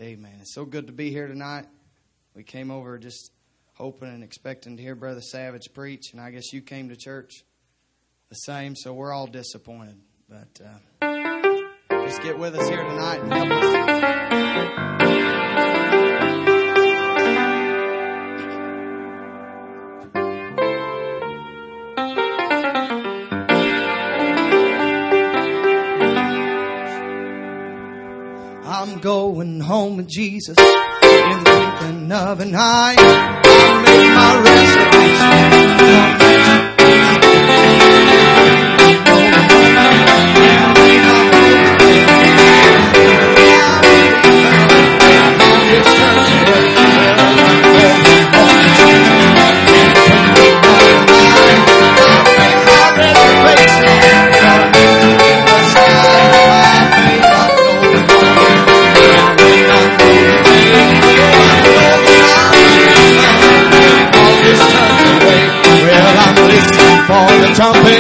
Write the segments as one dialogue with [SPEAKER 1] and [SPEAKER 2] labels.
[SPEAKER 1] Amen. It's so good to be here tonight. We came over just hoping and expecting to hear Brother Savage preach, and I guess you came to church the same, so we're all disappointed. But just get with us here tonight and help us. I'm going home with Jesus in the twinkling of an eye. I'll make my for the trumpet,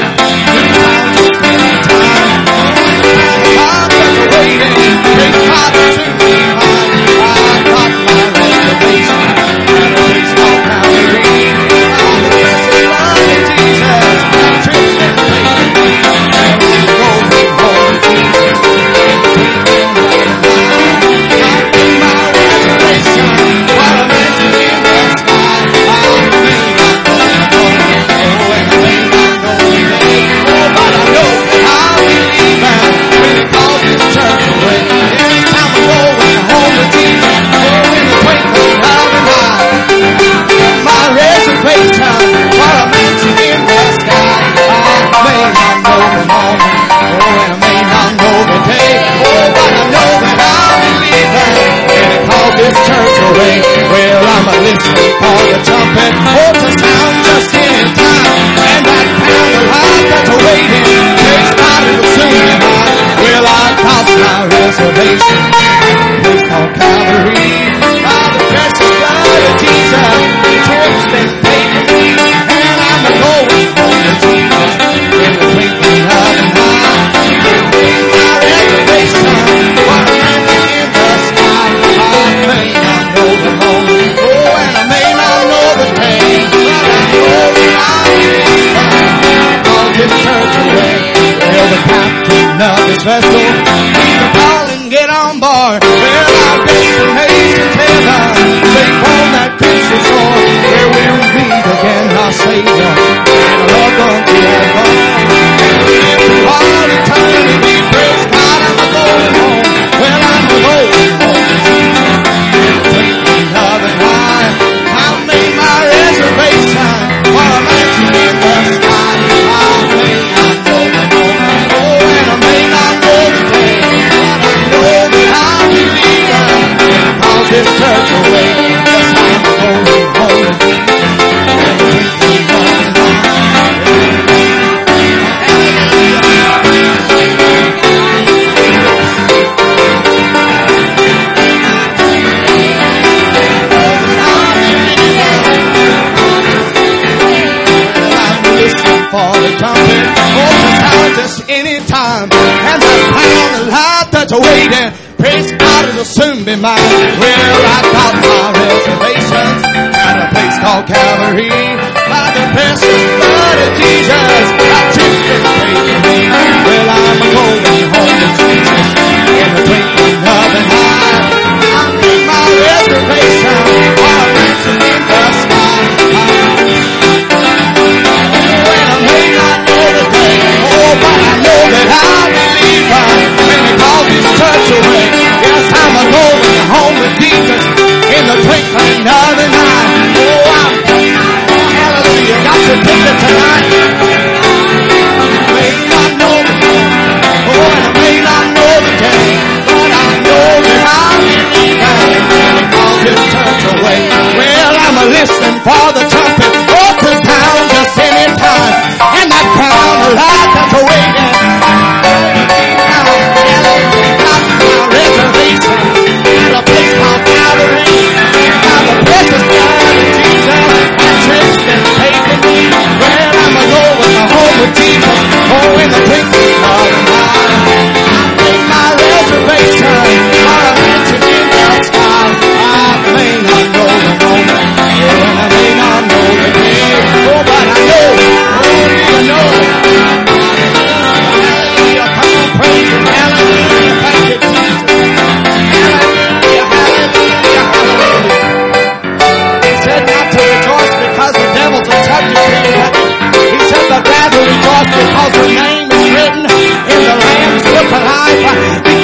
[SPEAKER 1] waiting, praise God, it'll soon be mine. Well, I got my reservations at a place called Calvary. By the precious blood of Jesus, I trust and praise me. Well, I'm going home to Jesus in the twinkling of an eye. I made my reservation for a mansion in the sky. Well, I may not know the day, oh, but I know that I'll believe when they call this church away. Yes, I'm going home with Jesus in the twinkling of an eye. Oh, hallelujah, got your ticket tonight. I may not know the day, oh, and I may not know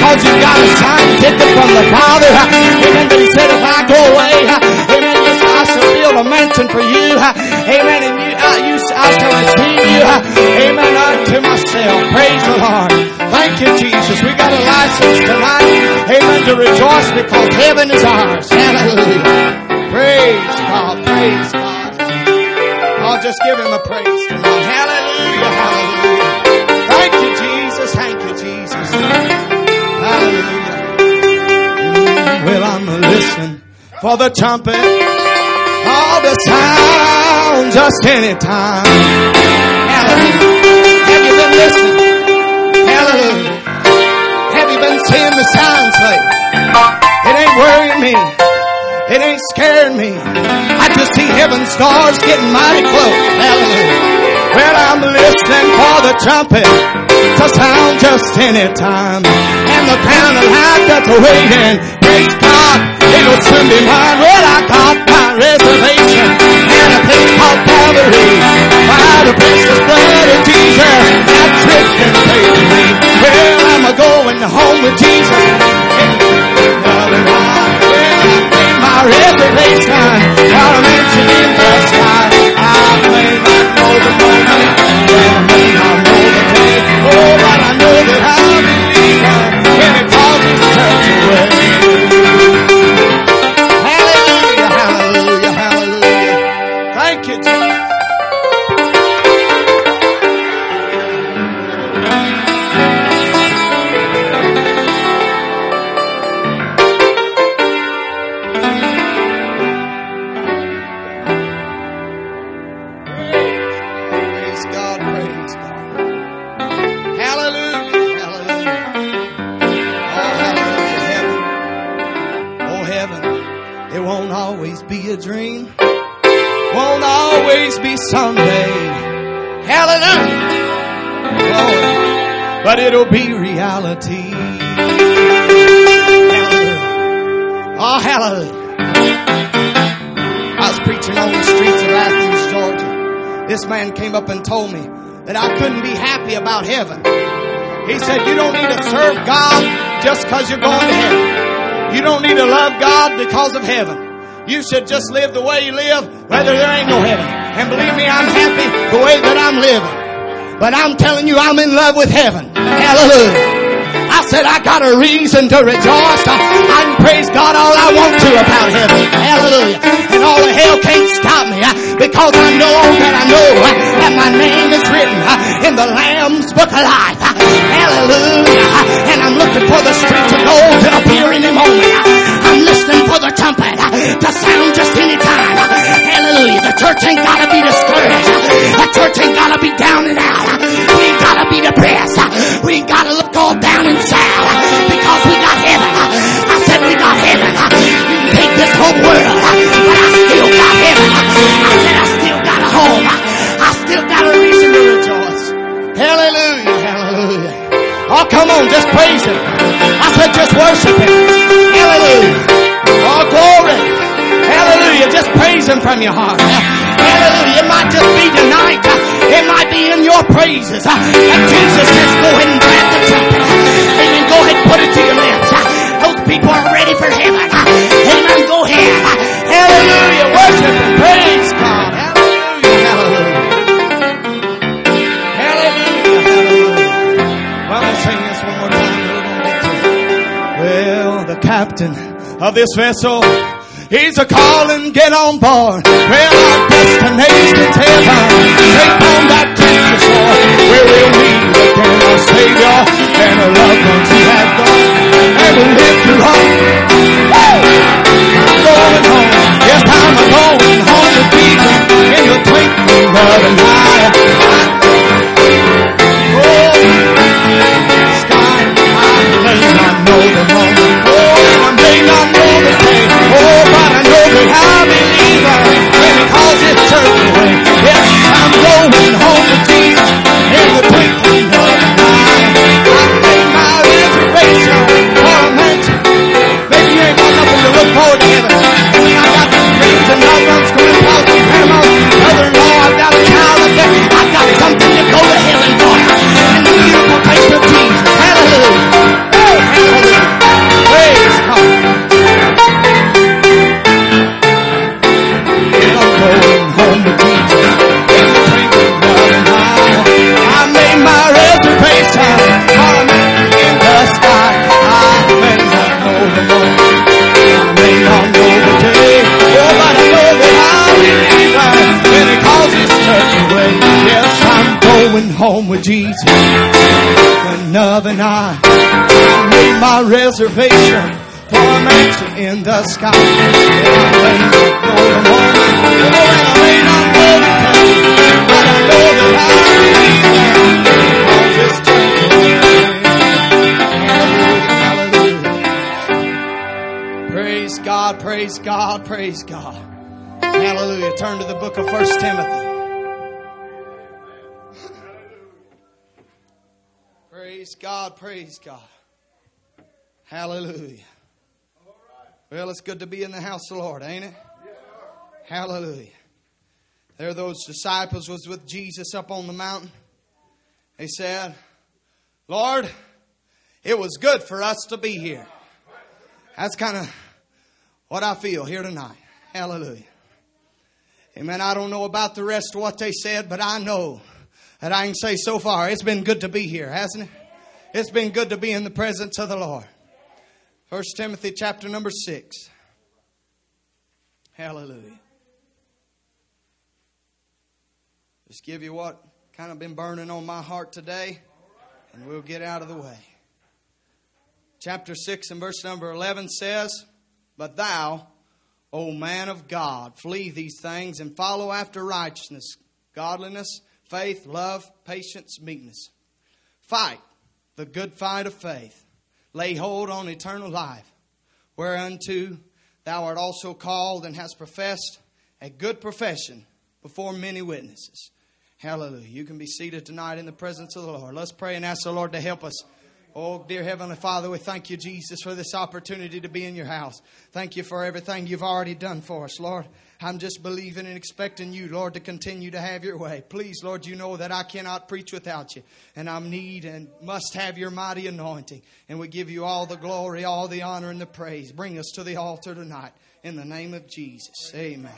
[SPEAKER 1] because you've got a signed ticket from the Father. Amen. But he said, if I go away, amen, yes, I shall build a mansion for you. Amen. And I shall receive you. Amen. Unto myself. Praise the Lord. Thank you, Jesus. We got a license tonight. Amen. To rejoice because heaven is ours. Hallelujah. Praise God. Praise God. I'll just give him a praise tonight. Hallelujah. Hallelujah. Thank you, Jesus. Thank you, Jesus. Hallelujah. Well, I'm listening for the trumpet. All the sound just anytime. Hallelujah. Have you been listening? Hallelujah. Have you been seeing the signs lately? It ain't worrying me. It ain't scaring me. I just see heaven's stars getting mighty close. Hallelujah. Well, I'm listening for the trumpet to sound just anytime. And the crown of life that's waiting. Praise God. It'll soon be mine. Well, I got my reservation and a place called Calvary. By the precious blood of Jesus, that trip's been paid to me. Well, I'm going home with Jesus. My reservation for a mansion in the sky. I may not know the moment, and I may not know the day. Oh, but I know that I'll believe when it calls his church away. Hallelujah, hallelujah, hallelujah. Thank you, Jesus. Be a dream, won't always be someday. Hallelujah. Lord, but it'll be reality. Hallelujah. Oh, hallelujah. I was preaching on the streets of Athens, Georgia. This man came up and told me that I couldn't be happy about heaven. He said, you don't need to serve God just because you're going to heaven. You don't need to love God because of heaven. You should just live the way you live, whether there ain't no heaven. And believe me, I'm happy the way that I'm living. But I'm telling you, I'm in love with heaven. Hallelujah. I said I got a reason to rejoice. I can praise God all I want to about heaven. Hallelujah. And all of hell can't stop me because I know that my name is written in the Lamb's Book of Life. Hallelujah. And I'm looking for the streets of gold to appear any moment. I'm listening for the trumpet to sound just any time. Hallelujah. The church ain't gotta be discouraged. The church ain't gotta be down and out. We ain't gotta be depressed. We ain't gotta look all down and sad because we got heaven. I said we got heaven. You can take this whole world, but I still got heaven. I said I still got a home. I still got a reason to rejoice. Hallelujah. Hallelujah. Oh, come on, just praise him. I said just worship him. Hallelujah. Oh, glory. Hallelujah. Just praise him from your heart. Hallelujah. It might just be tonight. It might be in your praises. And Jesus says, go ahead and grab the trumpet. Amen. Go ahead and put it to your lips. Those people are ready for heaven. Amen. Go ahead. Hallelujah. Worship and praise God. Hallelujah. Hallelujah. Hallelujah. Hallelujah. Well, let's sing this one more time. We're going to get to it. Well, the captain of this vessel, he's a calling, get on board. Well, our destination's heaven. Take on that Christmas shore where we'll meet again our Savior and our loved ones who have gone. And we'll lift you up. Woo! I'm going home. Yes, I'm going home with Jesus in the twinkling of an eye. Oh, sky, I may not know the moment. Oh, and I may not know the day. Oh, but I know that I believe when he calls his church away. Yes, I'm going home with Jesus in the twinkling of an eye. I made my reservation for a mansion. with Jesus. When Nub and I made my reservation for a mansion in the sky. And I may not know the moment, and I may not know the time, but I know that I believe in all this turns away. Hallelujah, hallelujah. Praise God, praise God, praise God. Hallelujah. Turn to the book of 1 Timothy. Praise God, praise God. Hallelujah. Well, it's good to be in the house of the Lord, ain't it? Hallelujah. There those disciples was with Jesus up on the mountain. They said, Lord, it was good for us to be here. That's kind of what I feel here tonight. Hallelujah. Amen. I don't know about the rest of what they said, but I know that I can say so far it's been good to be here, hasn't it? It's been good to be in the presence of the Lord. 1 Timothy chapter number 6. Hallelujah. Just give you what kind of been burning on my heart today, and we'll get out of the way. Chapter 6 and verse number 11 says, But thou, O man of God, flee these things and follow after righteousness, godliness, faith, love, patience, meekness. Fight the good fight of faith. Lay hold on eternal life, whereunto thou art also called and hast professed a good profession before many witnesses. Hallelujah. You can be seated tonight in the presence of the Lord. Let's pray and ask the Lord to help us. Oh, dear Heavenly Father, we thank you, Jesus, for this opportunity to be in your house. Thank you for everything you've already done for us, Lord. I'm just believing and expecting you, Lord, to continue to have your way. Please, Lord, you know that I cannot preach without you. And I need and must have your mighty anointing. And we give you all the glory, all the honor, and the praise. Bring us to the altar tonight. In the name of Jesus. Amen.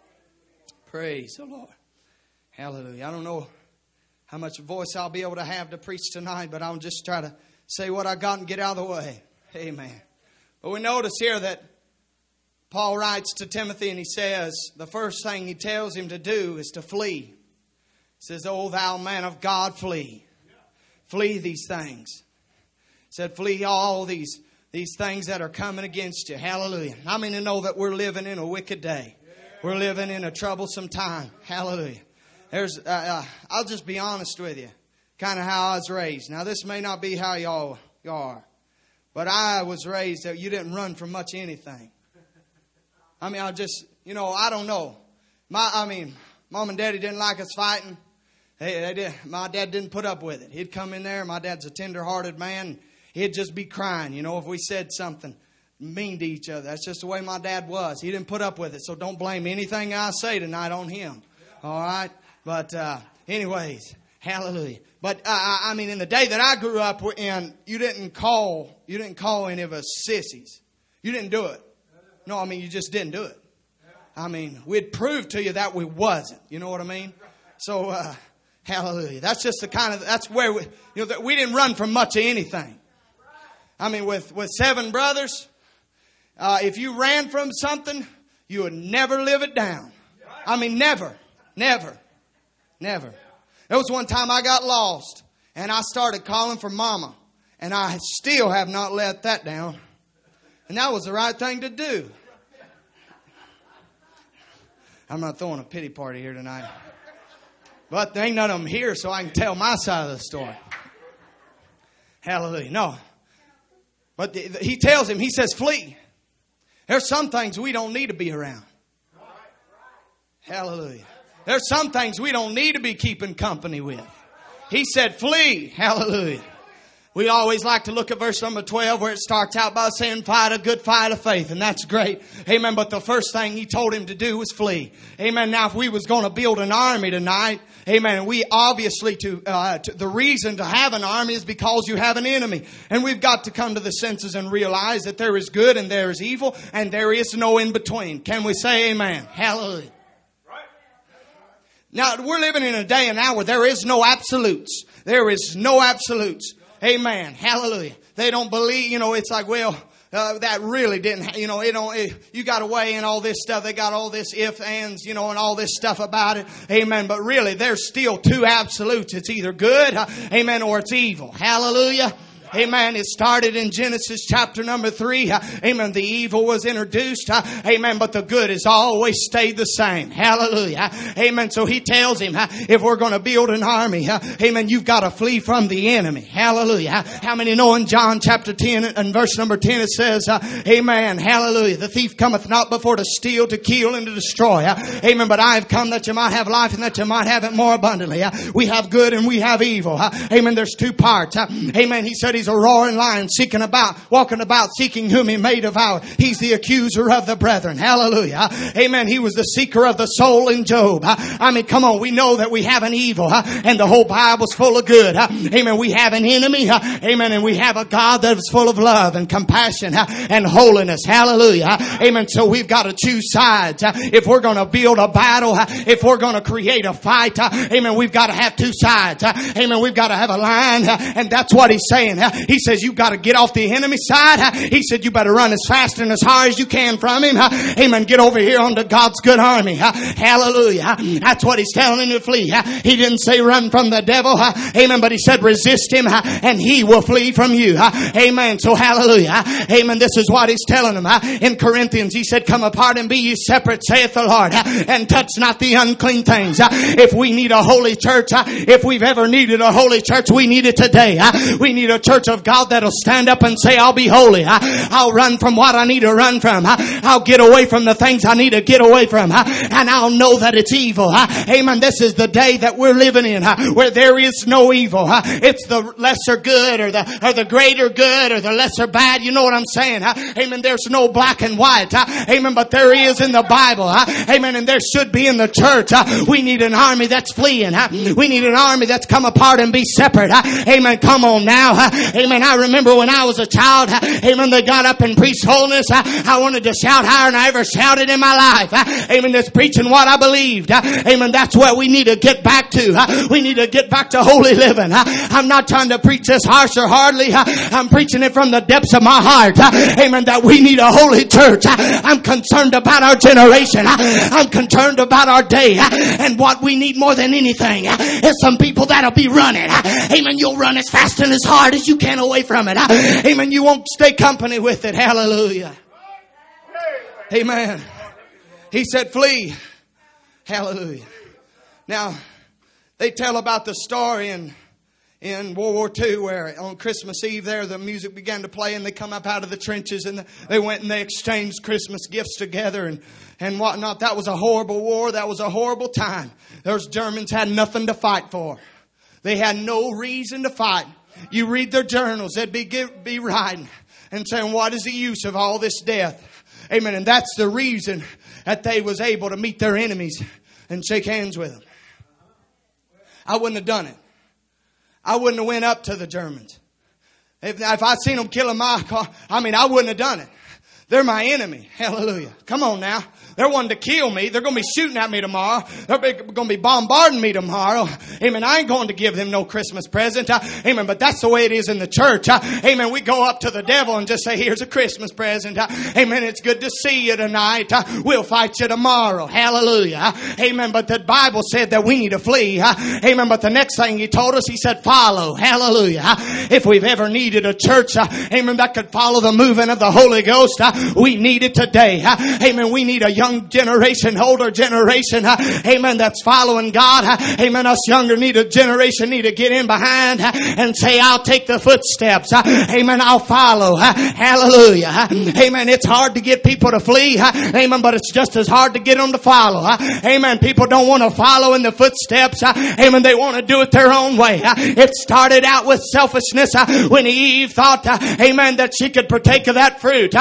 [SPEAKER 1] Praise the Lord. Hallelujah. I don't know how much voice I'll be able to have to preach tonight, but I'll just try to say what I got and get out of the way. Amen. But we notice here that Paul writes to Timothy and he says the first thing he tells him to do is to flee. He says, O thou man of God, flee. Flee these things. He said, flee all these things that are coming against you. Hallelujah. I mean to know that we're living in a wicked day. We're living in a troublesome time. Hallelujah. I'll just be honest with you. Kind of how I was raised. Now, this may not be how y'all are. But I was raised that you didn't run from much anything. I mean, I don't know. Mom and Daddy didn't like us fighting. My dad didn't put up with it. He'd come in there. My dad's a tender-hearted man. He'd just be crying, if we said something mean to each other. That's just the way my dad was. He didn't put up with it. So don't blame anything I say tonight on him. All right? But anyways, hallelujah. But in the day that I grew up in, you didn't call any of us sissies. You didn't do it. No, you just didn't do it. We'd prove to you that we wasn't. You know what I mean? So, hallelujah. That's just that's where we didn't run from much of anything. With 7 brothers, if you ran from something, you would never live it down. Never. There was one time I got lost and I started calling for Mama, and I still have not let that down. And that was the right thing to do. I'm not throwing a pity party here tonight. But there ain't none of them here, so I can tell my side of the story. Hallelujah. No. But he tells him, he says, flee. There's some things we don't need to be around. Hallelujah. There's some things we don't need to be keeping company with. He said, flee. Hallelujah. We always like to look at verse number 12 where it starts out by saying, fight a good fight of faith. And that's great. Amen. But the first thing he told him to do was flee. Amen. Now, if we was going to build an army tonight, amen, we obviously the reason to have an army is because you have an enemy. And we've got to come to the senses and realize that there is good and there is evil and there is no in between. Can we say amen? Hallelujah. Now, we're living in a day and hour. There is no absolutes. There is no absolutes. Amen. Hallelujah. They don't believe, it's like, well, that really didn't, you got away and all this stuff. They got all this ifs, ands, and all this stuff about it. Amen. But really, there's still two absolutes. It's either good, amen, or it's evil. Hallelujah. Amen. It started in Genesis chapter number 3. Amen. The evil was introduced. Amen. But the good has always stayed the same. Hallelujah. Amen. So he tells him, if we're going to build an army, amen, you've got to flee from the enemy. Hallelujah. How many know in John chapter 10 and verse number 10 it says, amen. Hallelujah. The thief cometh not before to steal, to kill, and to destroy. Amen. But I have come that you might have life and that you might have it more abundantly. We have good and we have evil. Amen. There's two parts. Amen. He said he's a roaring lion walking about seeking whom he may devour. He's the accuser of the brethren. Hallelujah. Amen. He was the seeker of the soul in Job. I mean, come on. We know that we have an evil and the whole Bible's full of good. Amen. We have an enemy. Amen. And we have a God that is full of love and compassion and holiness. Hallelujah. Amen. So we've got to choose sides. If we're going to build a battle, if we're going to create a fight, amen, we've got to have two sides. Amen. We've got to have a line. And that's what he's saying. He says you've got to get off the enemy side. He said you better run as fast and as hard as you can from him. Amen. Get over here onto God's good army. Hallelujah. That's what he's telling you to flee. He didn't say run from the devil. Amen. But he said resist him and he will flee from you. Amen. So hallelujah. Amen. This is what he's telling them. In Corinthians, he said, come apart and be ye separate, saith the Lord, and touch not the unclean things. If we need a holy church, if we've ever needed a holy church, we need it today. We need a church of God that'll stand up and say, I'll be holy. I'll run from what I need to run from. I'll get away from the things I need to get away from. And I'll know that it's evil. Amen. This is the day that we're living in where there is no evil. It's the lesser good or the greater good or the lesser bad. You know what I'm saying? Amen. There's no black and white. Amen. But there is in the Bible. Amen. And there should be in the church. We need an army that's fleeing. We need an army that's come apart and be separate. Amen. Come on now. Amen. I remember when I was a child, amen, they got up and preached holiness. I wanted to shout higher than I ever shouted in my life. Amen. That's preaching what I believed. Amen. That's where we need to get back to. We need to get back to holy living. I'm not trying to preach this harsh or hardly. I'm preaching it from the depths of my heart. Amen. That we need a holy church. I'm concerned about our generation. I'm concerned about our day. And what we need more than anything is some people that'll be running. Amen. You'll run as fast and as hard as you can away from it. Amen. You won't stay company with it. Hallelujah. Amen. He said flee. Hallelujah. Now, they tell about the story in World War II where on Christmas Eve there the music began to play and they come up out of the trenches and they went and they exchanged Christmas gifts together and whatnot. That was a horrible war. That was a horrible time. Those Germans had nothing to fight for. They had no reason to fight. You read their journals, they'd be writing and saying, what is the use of all this death? Amen. And that's the reason that they was able to meet their enemies and shake hands with them. I wouldn't have done it. I wouldn't have went up to the Germans. If I seen them killing my car, I wouldn't have done it. They're my enemy. Hallelujah. Come on now. They're wanting to kill me. They're going to be shooting at me tomorrow. They're going to be bombarding me tomorrow. Amen. I ain't going to give them no Christmas present. Amen. But that's the way it is in the church. Amen. We go up to the devil and just say, here's a Christmas present. Amen. It's good to see you tonight. We'll fight you tomorrow. Hallelujah. Amen. But the Bible said that we need to flee. Amen. But the next thing he told us, he said, follow. Hallelujah. If we've ever needed a church, amen, that could follow the moving of the Holy Ghost, we need it today. Amen. We need a young generation, older generation, amen, that's following God. Amen. Us younger need a generation need to get in behind and say, I'll take the footsteps. Amen. I'll follow. Hallelujah. Amen. It's hard to get people to flee. Amen. But it's just as hard to get them to follow. Amen. People don't want to follow in the footsteps. Amen. They want to do it their own way. It started out with selfishness when Eve thought, amen, that she could partake of that fruit.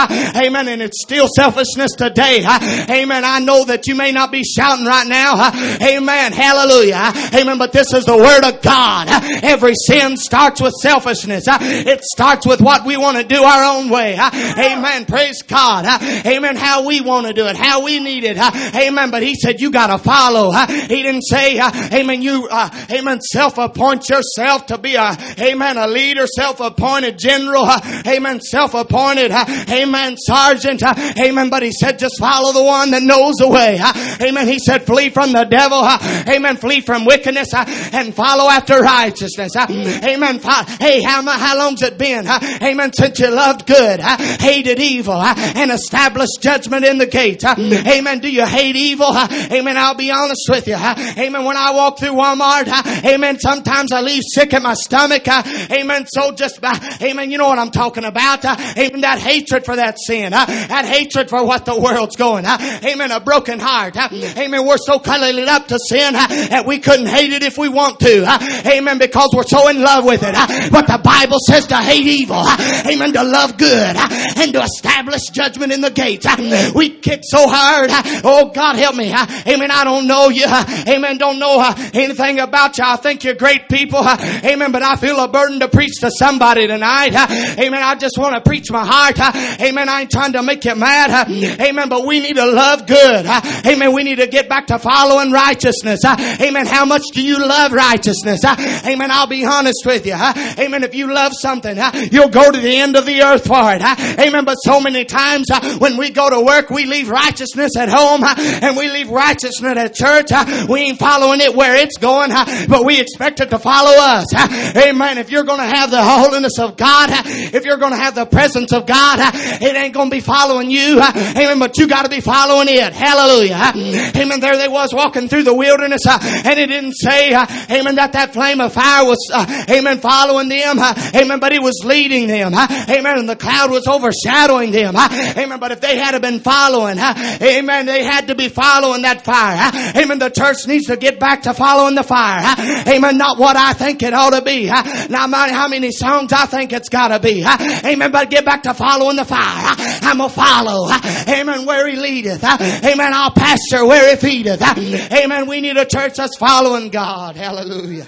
[SPEAKER 1] Amen. And it's still selfishness today. Amen. I know that you may not be shouting right now. Amen. Hallelujah. Amen. But this is the Word of God. Every sin starts with selfishness. It starts with what we want to do our own way. Amen. Praise God. Amen. How we want to do it. How we need it. Amen. But He said you got to follow. He didn't say, amen, you, amen, self-appoint yourself to be a leader, self-appointed general, amen, self-appointed, amen, sergeant, amen. But He said just follow the one that knows the way. Amen. He said flee from the devil. Amen. Flee from wickedness and follow after righteousness. Amen. Hey, how long's it been? Amen. Since you loved good, hated evil, and established judgment in the gate. Amen. Do you hate evil? Amen. I'll be honest with you. Amen. When I walk through Walmart, amen, sometimes I leave sick in my stomach. Amen. So just, amen, you know what I'm talking about. Amen. That hatred for that sin. That hatred for what the world's going. Amen. A broken heart. Amen. We're so cuddled up to sin that we couldn't hate it if we want to. Amen. Because we're so in love with it. But the Bible says to hate evil. Amen. To love good. And to establish judgment in the gate. We kick so hard. Oh, God help me. Amen. I don't know you. Amen. Don't know anything about you. I think you're great people. Amen. But I feel a burden to preach to somebody tonight. Amen. I just want to preach my heart. Amen. I ain't trying to make you mad. Amen. But we need to love good. Amen. We need to get back to following righteousness. Amen. How much do you love righteousness? Amen. I'll be honest with you. Amen. If you love something, you'll go to the end of the earth for it. Amen. But so many times when we go to work, we leave righteousness at home and we leave righteousness at church. We ain't following it where it's going, but we expect it to follow us. Amen. If you're going to have the holiness of God, if you're going to have the presence of God, it ain't going to be following you. Amen. But you got to be following it. Hallelujah. Amen. There they was walking through the wilderness, and it didn't say, amen, that flame of fire was, amen, following them. Amen. But it was leading them. Amen. And the cloud was overshadowing them. Amen. But if they had been following, amen, they had to be following that fire. Amen. The church needs to get back to following the fire. Amen. Not what I think it ought to be. Not how many songs I think it's got to be. Amen. But get back to following the fire. I'm going to follow. Amen. Where He leadeth. Amen. I'll pasture where He feedeth. Amen. We need a church that's following God. Hallelujah.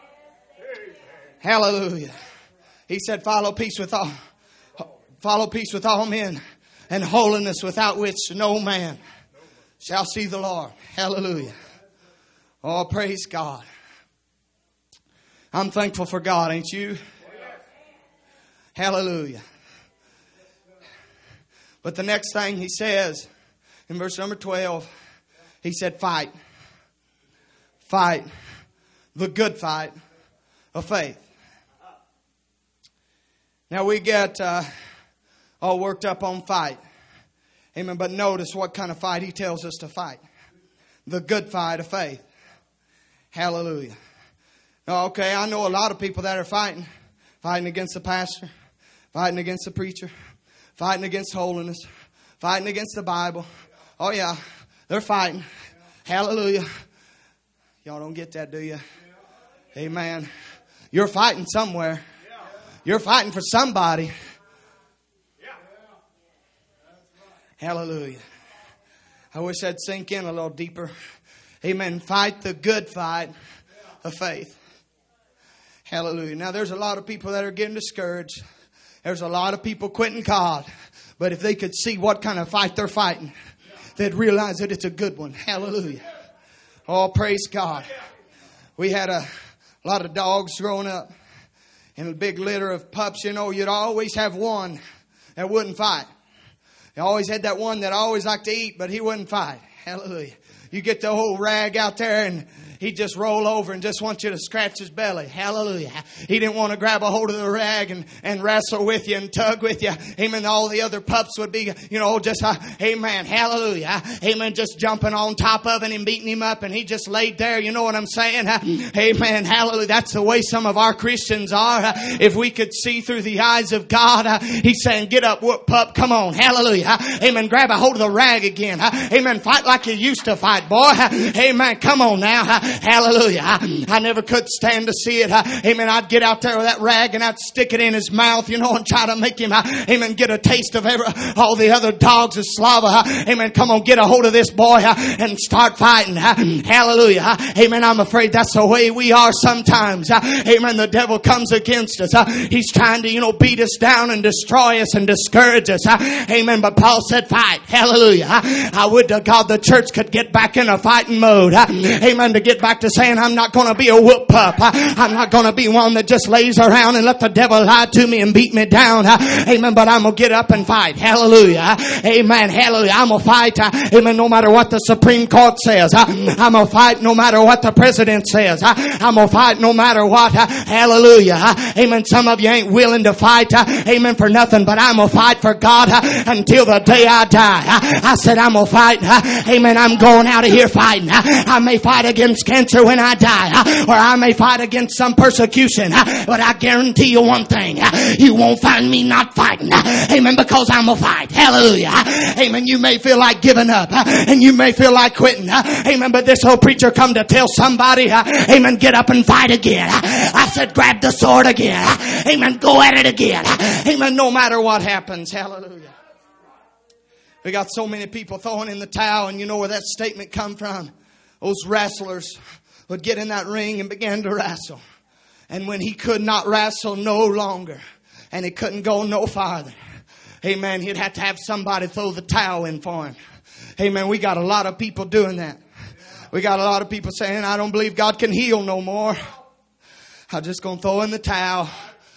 [SPEAKER 1] Hallelujah. He said, follow peace with all men, and holiness without which no man shall see the Lord. Hallelujah. Oh, praise God. I'm thankful for God, ain't you? Hallelujah. But the next thing He says in verse number 12, He said, fight. Fight the good fight of faith. Now we get all worked up on fight. Amen. But notice what kind of fight He tells us to fight. The good fight of faith. Hallelujah. Okay, I know a lot of people that are fighting. Fighting against the pastor. Fighting against the preacher. Fighting against holiness. Fighting against the Bible. Oh yeah, they're fighting. Hallelujah. Y'all don't get that, do you? Amen. You're fighting somewhere. You're fighting for somebody. Hallelujah. I wish I'd sink in a little deeper. Amen. Fight the good fight of faith. Hallelujah. Now there's a lot of people that are getting discouraged. There's a lot of people quitting God. But if they could see what kind of fight they're fighting, they'd realize that it's a good one. Hallelujah. Oh, praise God. We had a lot of dogs growing up. In a big litter of pups, you know, you'd always have one that wouldn't fight. You always had that one that always liked to eat, but he wouldn't fight. Hallelujah. You get the whole rag out there and he'd just roll over and just want you to scratch his belly. Hallelujah. He didn't want to grab a hold of the rag and wrestle with you and tug with you. Amen. All the other pups would be, you know, just, amen. Hallelujah. Amen. Just jumping on top of him and beating him up, and he just laid there. You know what I'm saying? Amen. Hallelujah. That's the way some of our Christians are. If we could see through the eyes of God, He's saying, get up, whoop, pup. Come on. Hallelujah. Amen. Grab a hold of the rag again. Amen. Fight like you used to fight, boy. Amen. Come on now. Hallelujah. I never could stand to see it. Amen. I'd get out there with that rag and I'd stick it in his mouth, and try to make him, amen, get a taste of all the other dogs of Slava. Amen. Come on, get a hold of this boy and start fighting. Hallelujah. Amen. I'm afraid that's the way we are sometimes. Amen. The devil comes against us. He's trying to, beat us down and destroy us and discourage us. Amen. But Paul said fight. Hallelujah. I would to God the church could get back in a fighting mode. Amen. To get back to saying I'm not going to be a whoop pup. I'm not going to be one that just lays around and let the devil lie to me and beat me down. Amen. But I'm going to get up and fight. Hallelujah. Amen. Hallelujah. I'm going to fight. Amen. No matter what the Supreme Court says. I'm going to fight no matter what the president says. I'm going to fight no matter what. Hallelujah. Amen. Some of you ain't willing to fight. Amen. For nothing. But I'm going to fight for God until the day I die. I said I'm going to fight. Amen. I'm going out of here fighting. I may fight against cancer when I die. Or I may fight against some persecution. But I guarantee you one thing. You won't find me not fighting. Amen. Because I'm going to fight. Hallelujah. Amen. You may feel like giving up. And you may feel like quitting. Amen. But this old preacher come to tell somebody, amen, get up and fight again. I said grab the sword again. Amen. Go at it again. Amen. No matter what happens. Hallelujah. We got so many people throwing in the towel, and you know where that statement come from. Those wrestlers would get in that ring and begin to wrestle. And when he could not wrestle no longer, and he couldn't go no farther, amen, he'd have to have somebody throw the towel in for him. Amen. We got a lot of people doing that. We got a lot of people saying, I don't believe God can heal no more. I'm just going to throw in the towel.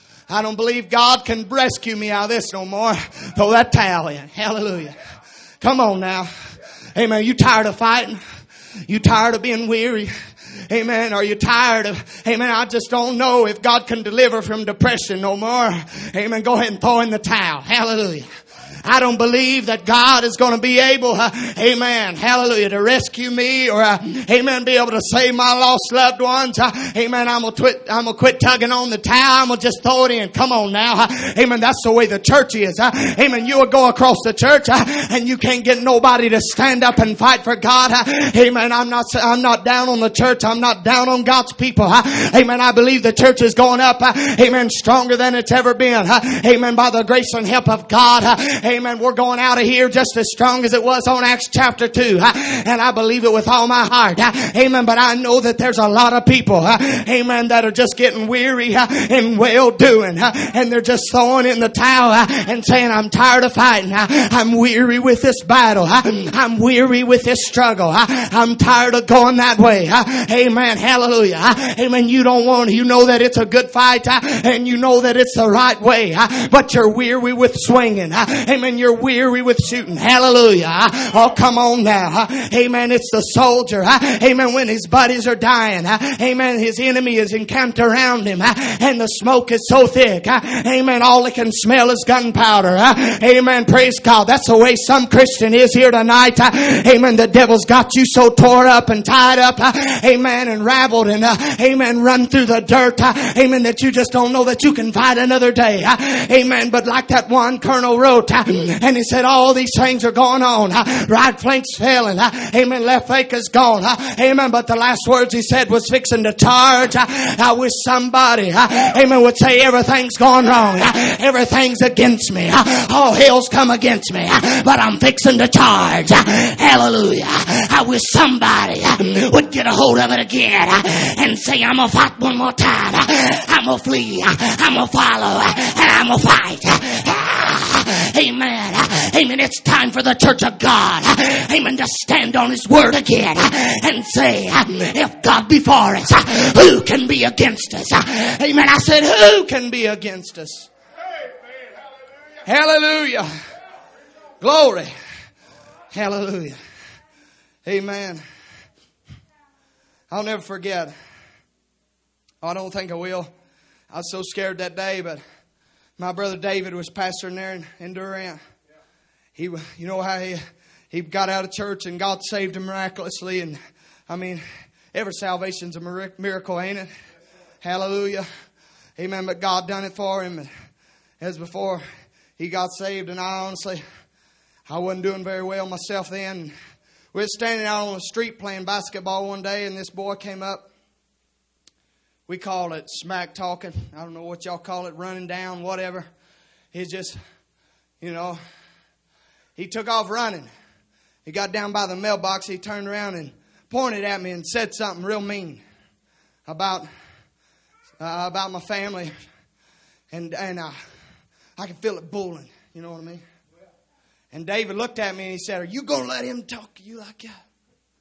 [SPEAKER 1] I don't believe God can rescue me out of this no more. Throw that towel in. Hallelujah. Come on now. Amen. You tired of fighting? You tired of being weary? Amen. Are you tired of, amen, I just don't know if God can deliver from depression no more. Amen. Go ahead and throw in the towel. Hallelujah. I don't believe that God is going to be able, amen, hallelujah, to rescue me or, amen, be able to save my lost loved ones. Amen. I'm going to quit tugging on the towel. I'm going to just throw it in. Come on now. Amen. That's the way the church is. Amen. You will go across the church and you can't get nobody to stand up and fight for God. Amen. I'm not down on the church. I'm not down on God's people. Amen. I believe the church is going up. Amen. Stronger than it's ever been. Amen. By the grace and help of God. Amen. We're going out of here just as strong as it was on Acts chapter 2. And I believe it with all my heart. Amen. But I know that there's a lot of people, amen, that are just getting weary and well doing. And they're just throwing in the towel and saying, I'm tired of fighting. I'm weary with this battle. I'm weary with this struggle. I'm tired of going that way. Amen. Hallelujah. Amen. You know that it's a good fight and you know that it's the right way. But you're weary with swinging. Amen. You're weary with shooting. Hallelujah. Oh, come on now. Amen. It's the soldier. Amen. When his buddies are dying. Amen. His enemy is encamped around him. And the smoke is so thick. Amen. All it can smell is gunpowder. Amen. Praise God. That's the way some Christian is here tonight. Amen. The devil's got you so tore up and tied up. Amen. And rabbled and amen. Run through the dirt. Amen. That you just don't know that you can fight another day. Amen. But like that one colonel wrote, and he said, all these things are going on. Right flank's failing. Amen. Left flank is gone. Amen. But the last words he said was fixing to charge. I wish somebody, amen, would say everything's gone wrong. Everything's against me. All hell's come against me. But I'm fixing to charge. Hallelujah. I wish somebody would get a hold of it again and say, I'm going to fight one more time. I'm going to flee. I'm going to follow. And I'm going to fight. Amen. Amen. It's time for the church of God. Amen. To stand on His word again and say, if God be for us, who can be against us? Amen. I said, who can be against us? Hallelujah. Glory. Hallelujah. Amen. I'll never forget. I don't think I will. I was so scared that day, but my brother David was pastoring there in Durant. You know how he got out of church and God saved him miraculously. And I mean, every salvation's a miracle, ain't it? Hallelujah. Amen. But God done it for him. As before he got saved, and I honestly, I wasn't doing very well myself then. We were standing out on the street playing basketball one day, and this boy came up. We call it smack talking. I don't know what y'all call it, running down, whatever. He's just, he took off running. He got down by the mailbox. He turned around and pointed at me and said something real mean about my family. And I can feel it boiling. You know what I mean? And David looked at me and he said, "Are you going to let him talk to you like that?"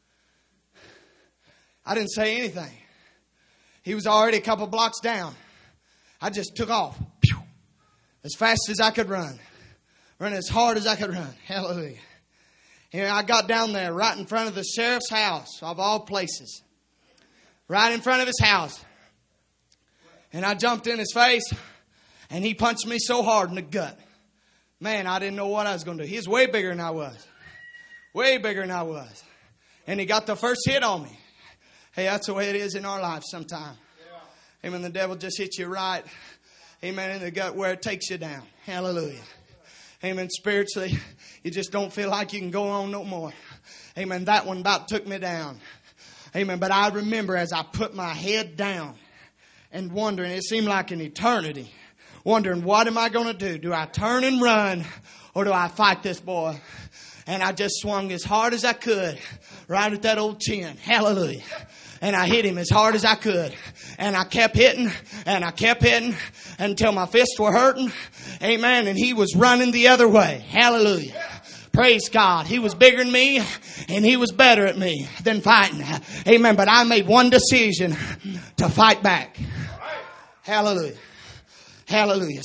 [SPEAKER 1] I didn't say anything. He was already a couple blocks down. I just took off. Pew, as fast as I could run. Run as hard as I could run. Hallelujah. And I got down there right in front of the sheriff's house, of all places. Right in front of his house. And I jumped in his face. And he punched me so hard in the gut. Man, I didn't know what I was going to do. He was way bigger than I was. Way bigger than I was. And he got the first hit on me. Hey, that's the way it is in our life sometimes. Amen. The devil just hits you right. Amen. In the gut where it takes you down. Hallelujah. Amen. Spiritually, you just don't feel like you can go on no more. Amen. That one about took me down. Amen. But I remember as I put my head down and wondering, it seemed like an eternity. Wondering, what am I going to do? Do I turn and run or do I fight this boy? And I just swung as hard as I could right at that old chin. Hallelujah. And I hit him as hard as I could. And I kept hitting and I kept hitting until my fists were hurting. Amen. And he was running the other way. Hallelujah. Praise God. He was bigger than me and he was better at me than fighting. Amen. But I made one decision to fight back. Hallelujah. Hallelujah.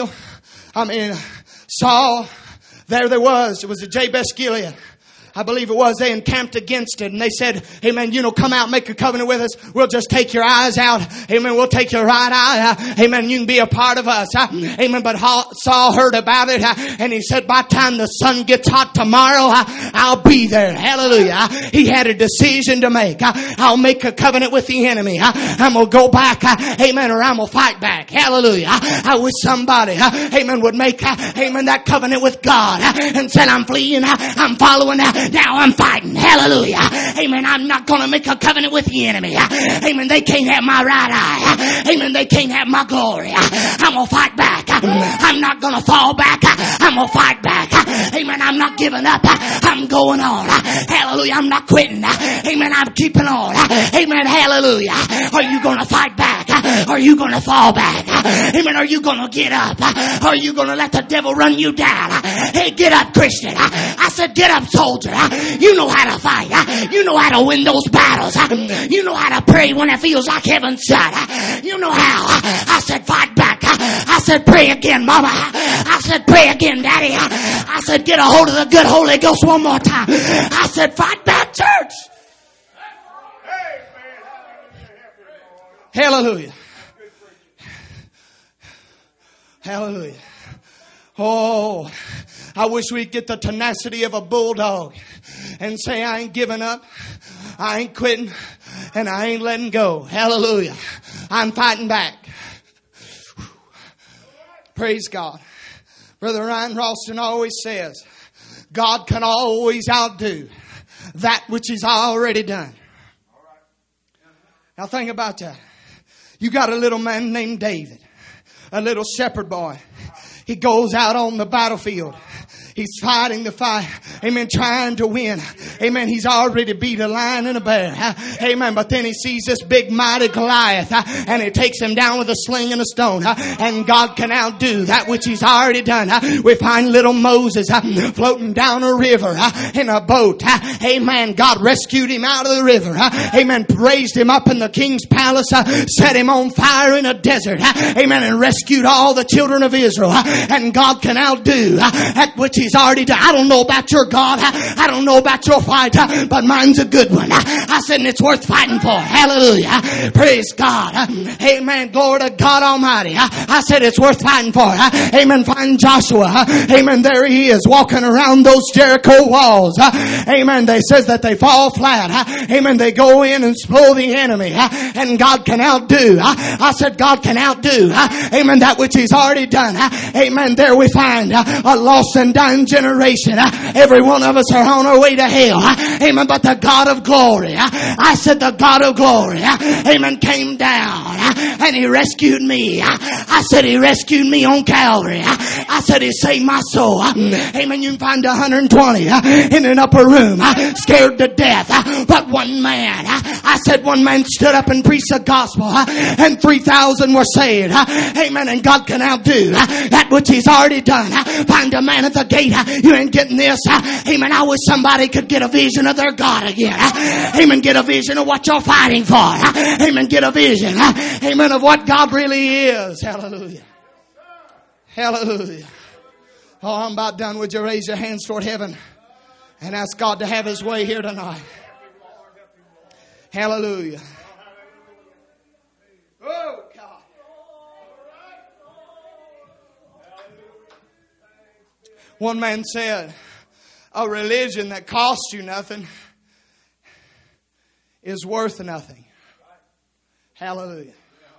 [SPEAKER 1] Saul, there was. It was a Jabesh Gilead. I believe it was. They encamped against it and they said, "Amen, come out, make a covenant with us. We'll just take your eyes out. Amen, we'll take your right eye. Amen, you can be a part of us." Amen, but Saul heard about it and he said, "By the time the sun gets hot tomorrow, I'll be there." Hallelujah. He had a decision to make. I'll make a covenant with the enemy. I'm going to go back. Amen, or I'm going to fight back. Hallelujah. I wish somebody, amen, would make, amen, that covenant with God and said, "I'm fleeing. I'm following. Now I'm fighting." Hallelujah. Amen. I'm not going to make a covenant with the enemy. Amen. They can't have my right eye. Amen. They can't have my glory. I'm going to fight back. I'm not going to fall back. I'm going to fight back. Amen. I'm not giving up. I'm going on. Hallelujah. I'm not quitting. Amen. I'm keeping on. Amen. Hallelujah. Are you going to fight back? Are you going to fall back? Amen. Are you going to get up? Are you going to let the devil run you down? Hey, get up, Christian. I said, get up, soldier. You know how to fight. You know how to win those battles. You know how to pray when it feels like heaven's shut. You know how. I said, fight back. I said, pray again, mama. I said, pray again, daddy. I said, get a hold of the good Holy Ghost one more time. I said, fight back, church. Hallelujah. Hallelujah. Oh, I wish we'd get the tenacity of a bulldog and say, "I ain't giving up. I ain't quitting. And I ain't letting go." Hallelujah. I'm fighting back. Praise God. Brother Ryan Ralston always says, God can always outdo that which He's already done. Now think about that. You got a little man named David, a little shepherd boy. He goes out on the battlefield. He's fighting the fight. Amen. Trying to win. Amen. He's already beat a lion and a bear. Amen. But then he sees this big mighty Goliath and it takes him down with a sling and a stone. And God can outdo that which He's already done. We find little Moses floating down a river in a boat. Amen. God rescued him out of the river. Amen. Raised him up in the king's palace. Set him on fire in a desert. Amen. And rescued all the children of Israel. And God can outdo that which He's already done. I don't know about your God. I don't know about your fight, but mine's a good one. I said, and it's worth fighting for. Hallelujah. Praise God. Amen. Glory to God Almighty. I said, it's worth fighting for. Amen. Find Joshua. Amen. There he is walking around those Jericho walls. Amen. They says that they fall flat. Amen. They go in and spoil the enemy. And God can outdo. I said, God can outdo. Amen. That which He's already done. Amen. There we find a lost and dying dying generation. Every one of us are on our way to hell. Amen. But the God of glory, I said the God of glory, amen, came down and He rescued me. I said He rescued me on Calvary. I said He saved my soul. Amen. You can find 120 in an upper room, scared to death. But one man, I said one man stood up and preached the gospel, and 3,000 were saved. Amen. And God can outdo that which He's already done. Find a man at the gate. You ain't getting this. Amen. I wish somebody could get a vision of their God again. Amen. Get a vision of what you're fighting for. Amen. Get a vision. Amen. Of what God really is. Hallelujah. Hallelujah. Oh, I'm about done. Would you raise your hands toward heaven and ask God to have His way here tonight? Hallelujah. Oh, God. One man said, a religion that costs you nothing is worth nothing. Hallelujah.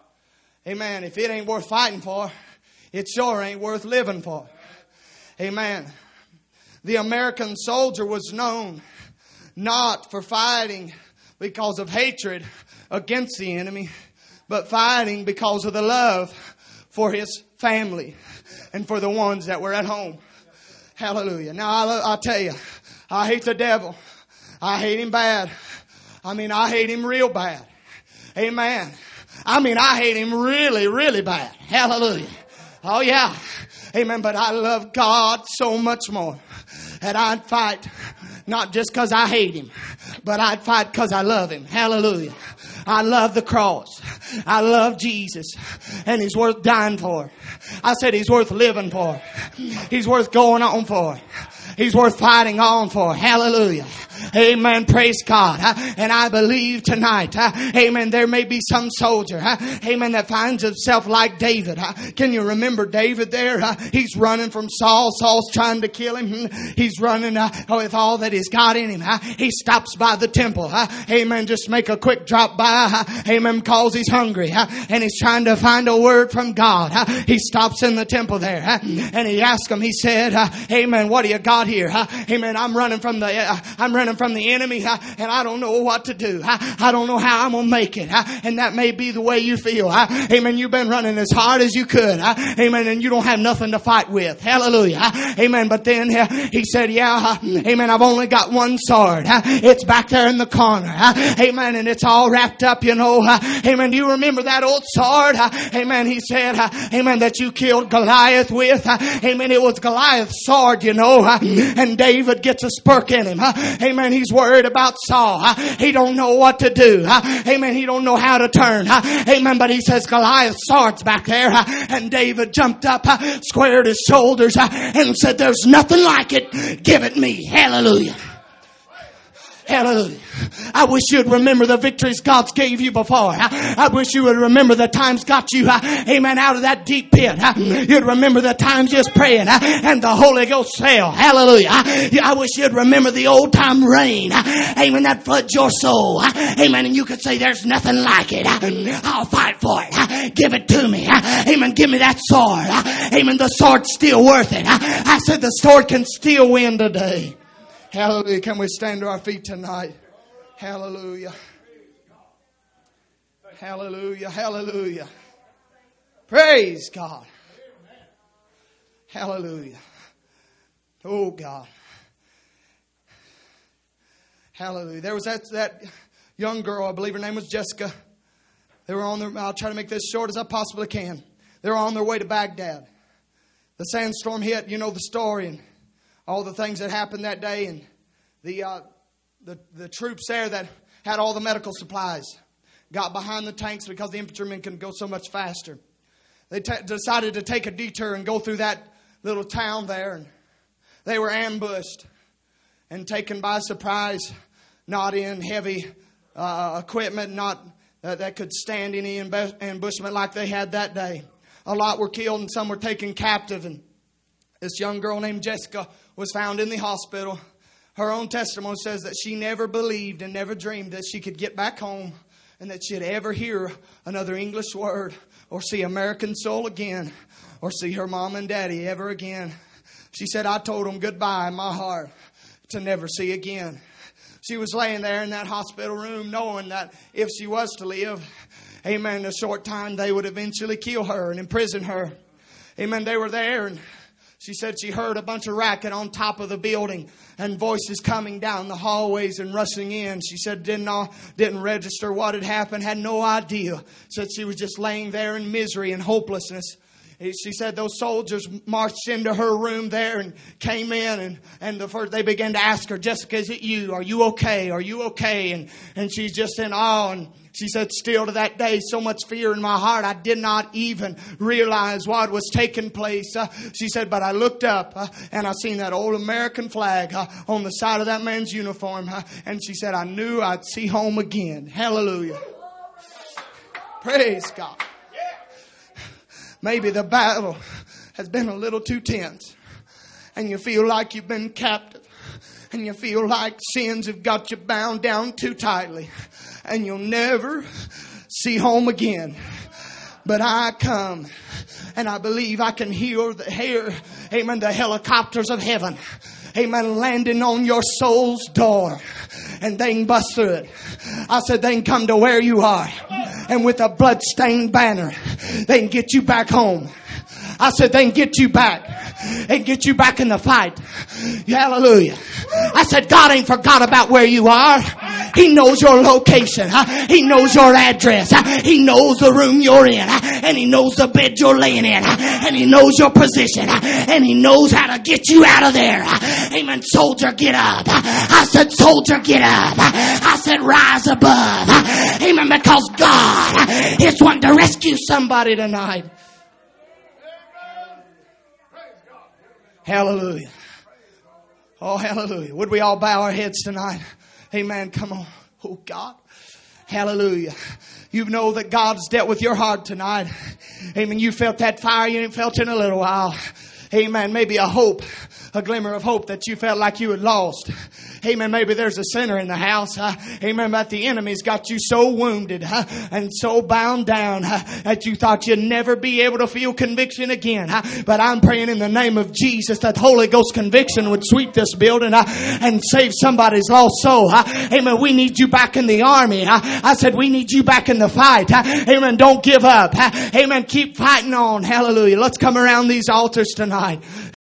[SPEAKER 1] Amen. If it ain't worth fighting for, it sure ain't worth living for. Amen. The American soldier was known not for fighting because of hatred against the enemy, but fighting because of the love for his family and for the ones that were at home. Hallelujah. Now I'll tell you, I hate the devil. I hate him bad. I hate him real bad. Amen. I hate him really, really bad. Hallelujah. Oh yeah. Amen. But I love God so much more that I'd fight not just because I hate Him, but I'd fight because I love Him. Hallelujah. I love the cross. I love Jesus. And He's worth dying for. I said He's worth living for. He's worth going on for. He's worth fighting on for. Hallelujah. Amen. Praise God. And I believe tonight, amen, there may be some soldier, amen, that finds himself like David. Can you remember David there? He's running from Saul. Saul's trying to kill him. He's running with all that he's got in him. He stops by the temple. Amen. Just make a quick drop by. Amen. Because he's hungry. And he's trying to find a word from God. He stops in the temple there. And he asks him, he said, amen, what do you got here? Amen. I'm running from the enemy, and I don't know what to do. I don't know how I'm going to make it. And that may be the way you feel. Amen. You've been running as hard as you could. Amen. And you don't have nothing to fight with. Hallelujah. Amen. But then he said, yeah, amen, I've only got one sword. It's back there in the corner. Amen. And it's all wrapped up, you know. Amen. Do you remember that old sword? Amen. He said, amen, that you killed Goliath with. Amen. It was Goliath's sword, you know. And David gets a spurk in him. Amen. He's worried about Saul. He don't know what to do. Amen. He don't know how to turn. Amen. But he says Goliath's sword's back there. And David jumped up, squared his shoulders, and said, there's nothing like it. Give it me. Hallelujah. Hallelujah. I wish you'd remember the victories God's gave you before. I wish you would remember the times got you, amen, out of that deep pit. You'd remember the times just praying and the Holy Ghost fell. Hallelujah. I wish you'd remember the old time rain. Amen. That floods your soul. Amen. And you could say there's nothing like it. I'll fight for it. Give it to me. Amen. Give me that sword. Amen. The sword's still worth it. I said the sword can still win today. Hallelujah. Can we stand to our feet tonight? Hallelujah. Hallelujah. Hallelujah. Praise God. Hallelujah. Oh God. Hallelujah. There was that young girl, I believe her name was Jessica. They were on their, I'll try to make this short as I possibly can. They were on their way to Baghdad. The sandstorm hit, you know the story, and all the things that happened that day, and the troops there that had all the medical supplies got behind the tanks because the infantrymen can go so much faster. They decided to take a detour and go through that little town there, and they were ambushed and taken by surprise, not in heavy equipment, not that could stand any ambushment like they had that day. A lot were killed and some were taken captive, and this young girl named Jessica was found in the hospital. Her own testimony says that she never believed and never dreamed that she could get back home and that she'd ever hear another English word or see American soul again or see her mom and daddy ever again. She said, I told them goodbye in my heart to never see again. She was laying there in that hospital room knowing that if she was to live, amen, in a short time they would eventually kill her and imprison her. Amen. They were there, and she said she heard a bunch of racket on top of the building and voices coming down the hallways and rushing in. She said didn't register what had happened, had no idea. Said she was just laying there in misery and hopelessness. She said those soldiers marched into her room there and came in, and they began to ask her, Jessica, is it you? Are you okay? Are you okay? And she's just in awe. And she said, still to that day, so much fear in my heart, I did not even realize what was taking place. She said, but I looked up and I seen that old American flag on the side of that man's uniform. And she said, I knew I'd see home again. Hallelujah. Praise God. Maybe the battle has been a little too tense, and you feel like you've been captive, and you feel like sins have got you bound down too tightly, and you'll never see home again. But I come, and I believe I can hear amen, the helicopters of heaven, amen, landing on your soul's door, and they can bust through it. I said they can come to where you are, and with a blood-stained banner, they can get you back home. I said they can get you back and get you back in the fight. Hallelujah. I said God ain't forgot about where you are. He knows your location. He knows your address. He knows the room you're in. And He knows the bed you're laying in. And He knows your position. And He knows how to get you out of there. Amen. Soldier, get up. I said, soldier, get up. I said, rise above. Amen. Because God is wanting to rescue somebody tonight. Hallelujah. Oh, hallelujah. Would we all bow our heads tonight? Amen. Come on. Oh, God. Hallelujah. You know that God's dealt with your heart tonight. Amen. You felt that fire you ain't felt in a little while. Amen. Maybe a hope, a glimmer of hope that you felt like you had lost. Amen. Maybe there's a sinner in the house. Amen. But the enemy's got you so wounded and so bound down that you thought you'd never be able to feel conviction again. But I'm praying in the name of Jesus that Holy Ghost conviction would sweep this building and save somebody's lost soul. Amen. We need you back in the army. I said we need you back in the fight. Amen. Don't give up. Amen. Keep fighting on. Hallelujah. Let's come around these altars tonight.